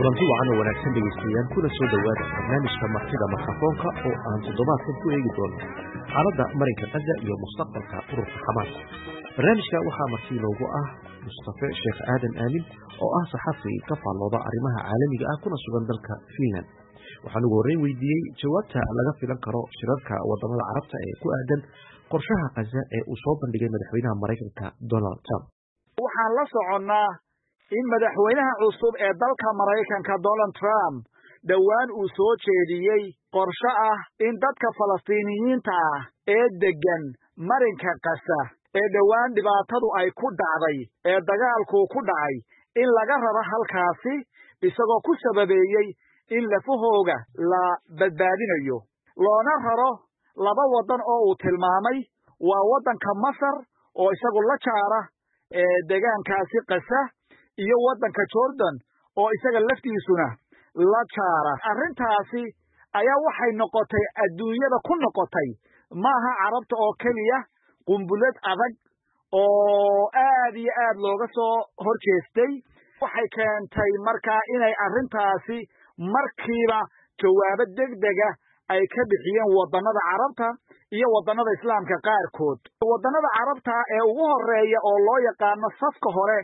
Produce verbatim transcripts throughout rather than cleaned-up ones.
kulanti wacan oo wanaagsan dhegeystayaal kuna soo dhowaada barnaamijka martida makrofoonka oo aan toddobaadkan ku eegi doono xaaladda marinka Gaza iyo mustaqbalka ururka Xamaas. Barnaamijka waxaa marti loogu ah Mustafa Sheekh Aadan Aamin oo ah saxafi ka faallooda arrimaha caalamiga ah kuna sugan dalka Finland. waxaan ugu horreyn weydiiyey jawaabta laga filan karo shirarka wadamada carabta ee ku aadan qorshaha Gaza ee uu soo bandhigay madaxweynaha Mareykanka Donald Trump. waxaan la soconnaa in madaxweynaha cusub ee dalka Mareykanka Donald Trump dhowaan uu soo jeediyey qorshe ah in dadka Falastiiniyiinta ah ee degan marinka Gaza ee dhowaan dhibaatadu ay ku dhacday ee dagaalku ku dhacay in laga raro halkaasi isagoo ku sababeeyey in lafahooga la badbaadinayo loona raro laba wadan oo uu tilmaamay waa wadanka Masar oo isagu la jaara ee deegaankaasi Gaza iyo wadanka Jordan oo isaga laftiisuna la jaara arrintaasi ayaa waxay noqotay adduunyada ku noqotay maaha carabta oo kaliya qumbulad adag oo aad iyo aad looga soo horjeestay waxay keentay markaa inay arrintaasi markiiba jawaabo degdega ay ka bixiyeen wadanada carabta iyo wadanada islaamka qaarkood wadanada carabta ee ugu horeeya oo loo yaqaano safka hore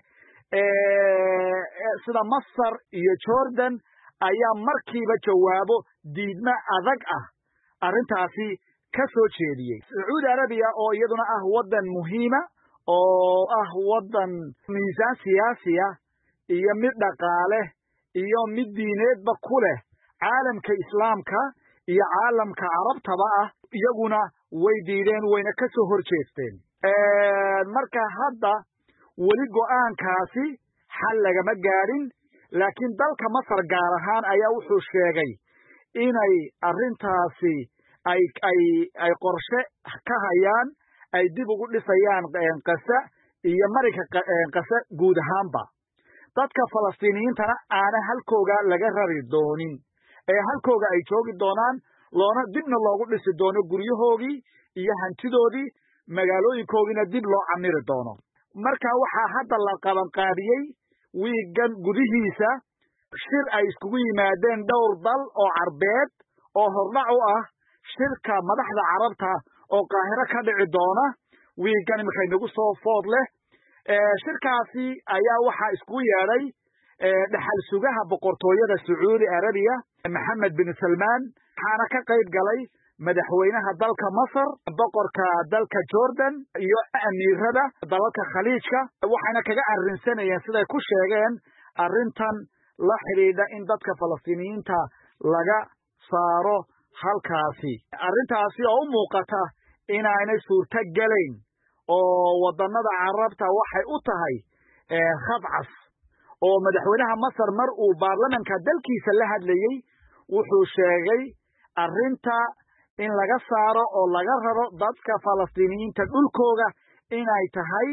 ee sida Masar iyo Jordan ayaa markiiba jawaabo diidma adag ah arrintaasi ka soo jeediyey Saudi Arabia oo iyaduna ah wadan muhiima oo ah wadan miisaan siyaasi ah iyo mid dhaqaale iyo mid diineedba ku leh caalamka islaamka iyo caalamka carabtaba ah iyaguna way diideen wayna ka soo horjeesteen marka hadda weli go'aankaasi xal lagama gaarin laakiin dalka Masar gaar ahaan ayaa wuxuu sheegay inay arrintaasi ay ay ay qorshe ka hayaan ay dib ugu dhisayaan Gaza iyo marinka Gaza guud ahaanba dadka Falastiiniyiintana aana halkooga laga rari doonin ee halkooga ay joogi doonaan loona dibna loogu dhisi doono guryahoogii iyo hantidoodii magaalooyinkoogina dib loo camiri doono marka waxaa hadda la qaban qaadiyey wiigan gudihiisa shir ay iskugu yimaadeen dhowr dal oo carbeed oo hordhac u ah shirka madaxda carabta oo Qaahiro ka dhici doona wiigan imika inagu soo food leh shirkaasi ayaa waxaa iskugu yeedhay dhaxal sugaha boqortooyada Saudi Arabia Mohammed bin Salman waxaana ka qayb galay madaxweynaha dalka Masar boqorka dalka Jordan iyo amiirada dalalka Khaliijka waxaana kaga arrinsanayeen siday ku sheegeen arrintan la xiriidha in dadka Falastiiniyiinta laga saaro halkaasi arrintaasi oo u muuqata inaanay suurto galayn oo wadanada carabta waxay u tahay khadcas oo madaxweynaha Masar mar uu baarlamaanka dalkiisa la hadlayay wuxuu sheegay arrinta in laga saaro oo laga raro dadka Falastiiniyiinta dhulkooga inay tahay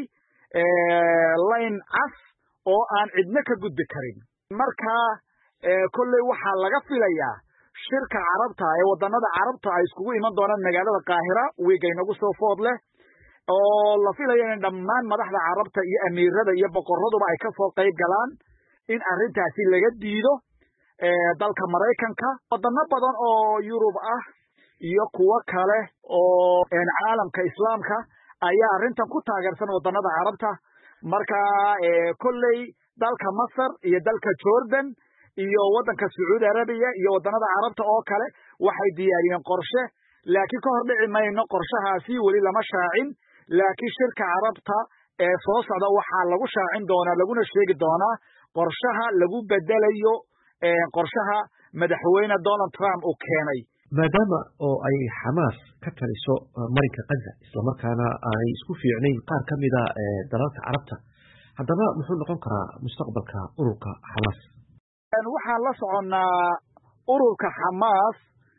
line cas oo aan cidna ka gudbi karin marka kolley waxaa laga filayaa shirka carabta ee wadanada carabta ay iskugu iman doonaan magaalada Qaahira wiiga inagu soo food leh oo la filayo in dhammaan madaxda carabta iyo amiirada iyo boqoraduba ay ka soo qayb galaan in arrintaasi laga diido dalka Mareykanka wadano badan oo Yurub ah iyo kuwa kale oo caalamka islaamka ayaa arrintan ku taageersan wadanada carabta marka kolley dalka Masar iyo dalka Jordan iyo wadanka Saudi Arabia iyo wadanada carabta oo kale waxay diyaariyeen qorshe laakiin ka hor dhici mayno qorshahaasi weli lama shaacin laakiin shirka carabta ee soo socda waxaa lagu shaacin doonaa laguna sheegi doonaa qorshaha lagu bedelayo qorshaha madaxweyne Donald Trump uu keenay maadaama oo ay Xamaas ka taliso marinka Gaza isla markaana ay isku fiicnayn qaar ka mid ah dalalka carabta haddaba muxuu noqon karaa mustaqbalka ururka Xamaas waxaan la soconnaa ururka Xamaas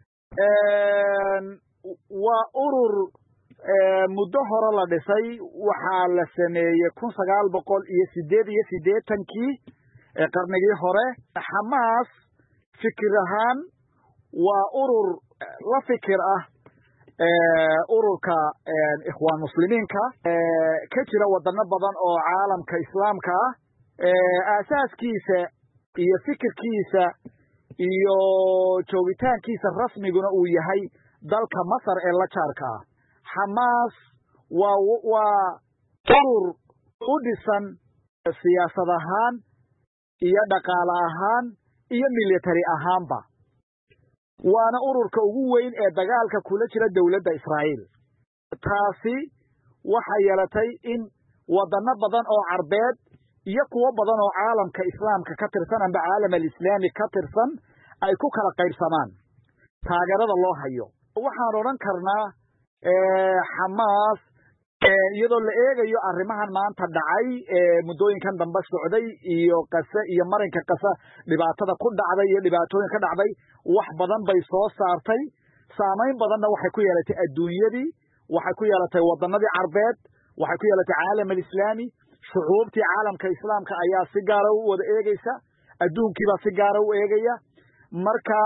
waa urur muddo hore la dhisay waxaa la sameeyey kun sagaal boqol iyo sideed iyo siddeetankii qarnigii hore Xamaas fikir ahaan waa urur la fikir ah ururka ikhwaan muslimiinka ka jira wadano badan oo caalamka islaamka ah aasaaskiisa iyo fikirkiisa iyo joogitaankiisa rasmiguna uu yahay dalka Masar ee la jaarka ah. Xamaas waa waa urur u dhisan siyaasad ahaan iyo dhaqaale ahaan iyo military ahaanba, waana ururka ugu weyn ee dagaalka kula jira dowladda Israa'iil. taasi waxay yeelatay in wadano badan oo Carbeed iyo kuwo badan oo caalamka islaamka ka tirsan amba caalamka islaami ka tirsan ay ku kala qaybsamaan taageerada loo hayo. waxaan oran karnaa ee Xamaas ee iyadoo la eegayo arrimahan maanta dhacay ee muddooyinkan dambe socday iyo qasa iyo marinka qasa dhibaatada ku dhacday iyo dhibaatooyin ka dhacday wax badan bay soo saartay, saameyn badanna waxay ku yeelatay adduunyadii, waxay ku yeelatay wadanadii Carbeed, waxay ku yeelatay caalamka islaami. shucuubtii caalamka islaamka ayaa si gaar ah u wada eegaysa, adduunkii baa si gaar ah u eegaya. marka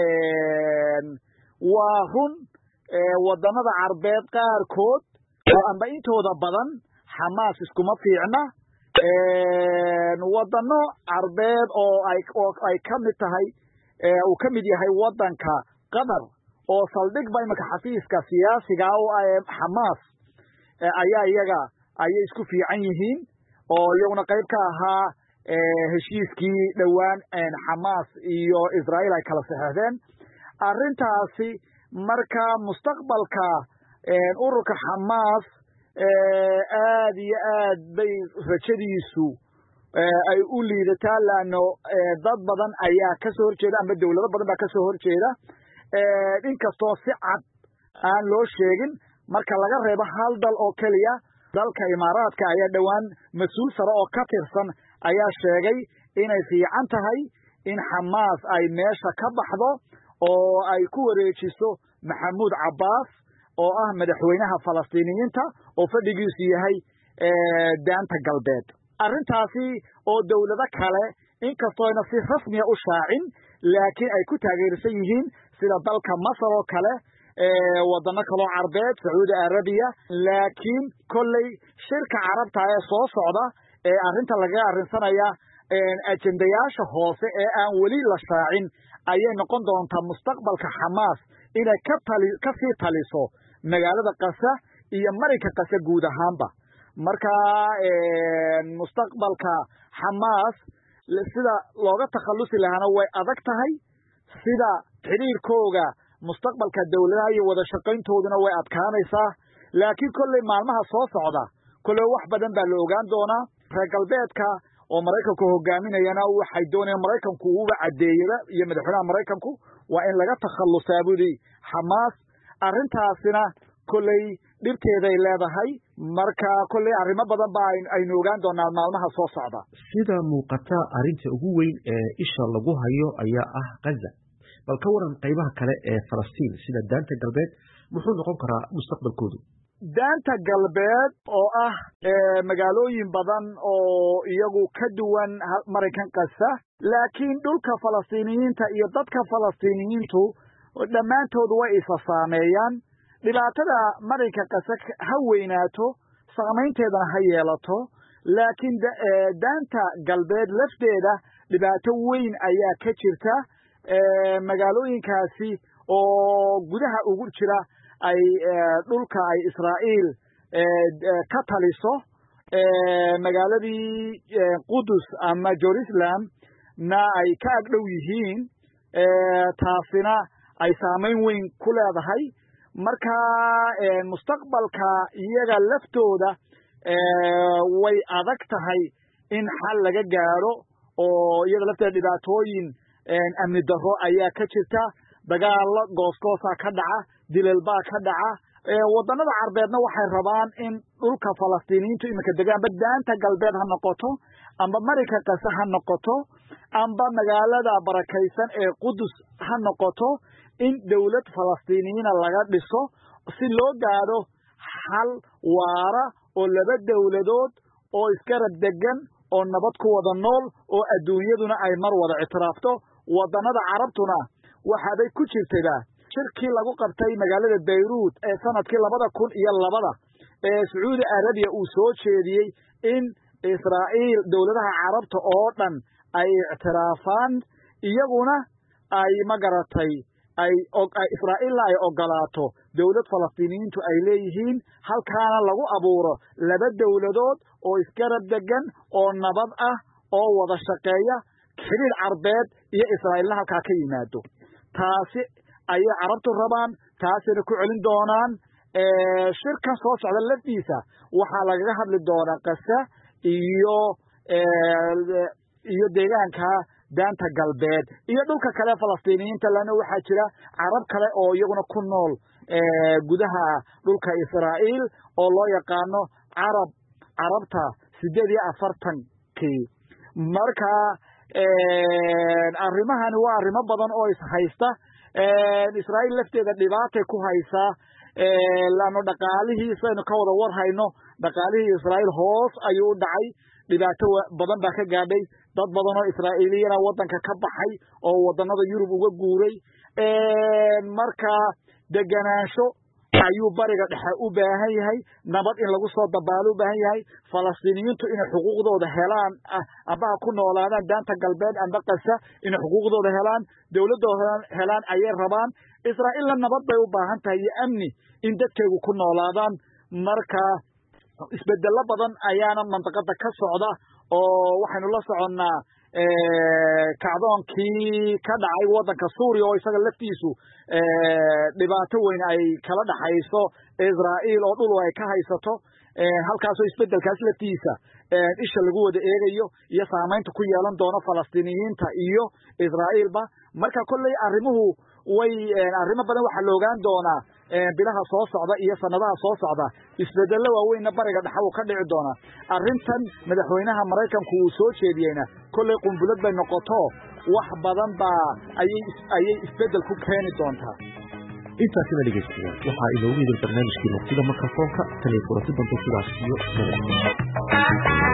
ee waa run ee wadanada Carbeed qaarkood oo amba intooda badan Xamaas iskuma fiicna. ee wadano Carbeed oo ay oo ay kamid tahay ee uu kamid yahay wadanka Qatar oo saldhig bay marka xafiiska siyaasiga oo ay Xamaas ayaa iyaga ayay isku fiican yihiin oo iyaguna qayb ka ahaa ee heshiiskii dhawaan ee Xamaas iyo Israa'iil ay kala saxeexdeen. arrintaasi marka mustaqbalka ee ururka Xamaas ee aad iyo aad bay rajadiisu ee ay u liidataa laano dad badan ayaa ka soo horjeeda ama dawlado badan baa ka soo horjeeda ee inkastoo si cad aan loo sheegin. marka laga reebo hal dal oo kaliya, dalka Imaaraadka ayaa dhawaan mas'uul sare oo ka tirsan ayaa sheegay inay fiican tahay in Xamaas ay meesha ka baxdo oo ay ku wareejiso Maxamuud Cabbaas oo ah madaxweynaha Falastiiniyiinta oo fadhigiisu yahay ee daanta galbeed. arrintaasi oo dawlado kale inkastoo ayna si rasmi ah u shaacin laakiin ay ku taageersan yihiin sida dalka Masar oo kale ee wadano kale oo Carbeed, Saudi Arabia. laakiin kolley shirka Carabta ee soo socda ee arrinta laga arrinsanaya ee ajendayaasha hoose ee aan weli la shaacin ayay noqon doontaa mustaqbalka Xamaas inay ka tali ka sii taliso magaalada Qasa iyo marinka Qasa guud ahaanba. marka ee mustaqbalka Xamaas sida looga takhalusi lahaana way adag tahay, sida xiriirkooga mustaqbalka dawladaha iyo wada shaqayntooduna way adkaanaysaa. laakiin kolley maalmaha soo socda kolley wax badan baa la ogaan doonaa. reer galbeedka oo Maraykanku hogaaminayana waxay doonayaan Maraykanku uga cadeeyada iyo madaxweynaha Maraykanku waa in laga takhalusaa budii Xamaas. arrintaasina kolley dhibteeday leedahay. marka kolley arrimo badan baa aynu ogaan doonaa maalmaha soo socda. sida muuqata arrinta ugu weyn ee isha lagu hayo ayaa ah Gaza. bal ka waran qaybaha kale ee Falastiin sida daanta galbeed muxuu noqon karaa mustaqbalkoodu? daanta galbeed oo ah ee magaalooyin badan oo iyagu ka duwan marinkan Qasa, laakiin dhulka Falastiiniyiinta iyo dadka Falastiiniyiintu dhammaantood way isa saameeyaan. dhibaatada marinka Qasa ha weynaato, saameynteedana ha yeelato, laakiin daanta galbeed lafteeda dhibaato weyn ayaa ka jirta. ee magaalooyinkaasi oo gudaha ugu jira ay dhulka ay Israa'iil ee ka taliso ee magaaladii Qudus ama Jerusalem na ay ka agdhow yihiin. ee taasina ay saameyn weyn ku leedahay. marka ee mustaqbalka iyaga laftooda ee way adag tahay in xal laga gaaro oo iyaga lafteeda dhibaatooyin ee amni darro ayaa ka jirta, dagaalo goostoosa ka dhaca, dilal baa ka dhaca. ee wadanada Carbeedna waxay rabaan in dhulka Falastiiniyiintu iminka degaanba daanta galbeed ha noqoto amba marinka Qasa ha noqoto amba magaalada barakaysan ee Qudus ha noqoto in dawlad Falastiiniyiina laga dhiso si loo gaaro xal waara oo laba dawladood oo isgarab degan oo nabad ku wada nool oo adduunyaduna ay mar wada ictiraafto. wadanada Carabtuna waxaabay ku jirtayba shirkii lagu qabtay magaalada Beirut ee sanadkii labada kun iyo labada ee Saudi Arabia uu soo jeediyey in Israa'iil dawladaha Carabta oo dhan ay ictiraafaan iyaguna ay magaratay ay Israa'iilna ay ogolaato dawlad Falastiiniyiintu ay leeyihiin halkaana lagu abuuro laba dawladood oo isgarab degan oo nabad ah oo wada shaqeeya xiriir carbeed iyo Israa'iilna halkaa ka yimaado taasi ay carabtu rabaan taasina ku celin doonaan ee shirkan soo socda laftiisa waxa laga hadli doonaa qasa iyo ee iyo deegaanka daanta galbeed iyo dhulka kale Falastiiniyiinta lana waxa jira carab kale oo iyaguna ku nool ee gudaha dhulka Israa'iil oo loo yaqaano carab carabta sideed iyo afartan kii marka ee arrimahan waa arrimo badan oo is haysta ee Israa'iil lafteeda dhibaatay ku haysa ee lana dhaqaalihiisa inuu ka wada war hayno dhaqaalihii Israa'iil hoos ayuu dhacay dhibaato badan baa ka gaadhay dad badan oo Israa'iiliyiin wadanka ka baxay oo wadanada Yurub uga guuray ee marka deganaansho ayuu bariga dhexe u baahan yahay nabad in lagu soo dabaalo u baahan yahay Falastiiniyiintu in xuquuqdooda helaan aba ku noolaadaan daanta galbeed amba qasa in xuquuqdooda helaan dawladooda helaan ay rabaan Israa'iil nabad bay u baahan tahay iyo amni in dadkeedu ku noolaadaan marka isbedel badan ayaana mantiqada ka socda oo waxaanu la soconnaa ee kacdoonkii ka dhacay wadanka Suuriya oo isaga laftiisu ee dhibaato weyn ay kala dhaxayso Israa'iil oo dhul ay ka haysato ee halkaas oo isbedelkaas laftiisa ee isha lagu wada eegayo iyo saameynta ku yeelan doona Falastiiniyiinta iyo Israa'iilba marka kulli arrimuhu way arrimo badan waxa la ogaan doonaa ee bilaha soo socda iyo sanadaha soo socda isbedelo waaweyn bariga dhexe ka dhici doona arrintan madaxweynaha Mareykanku uu soo jeediyayna kulli qunbulad bay noqoto wax badan ba ayay ayay isbedel ku keeni doontaa inta kale dhageystiya waxa inoo wada barnaamijkii martida mikrofoonka tani fursadda sidaas iyo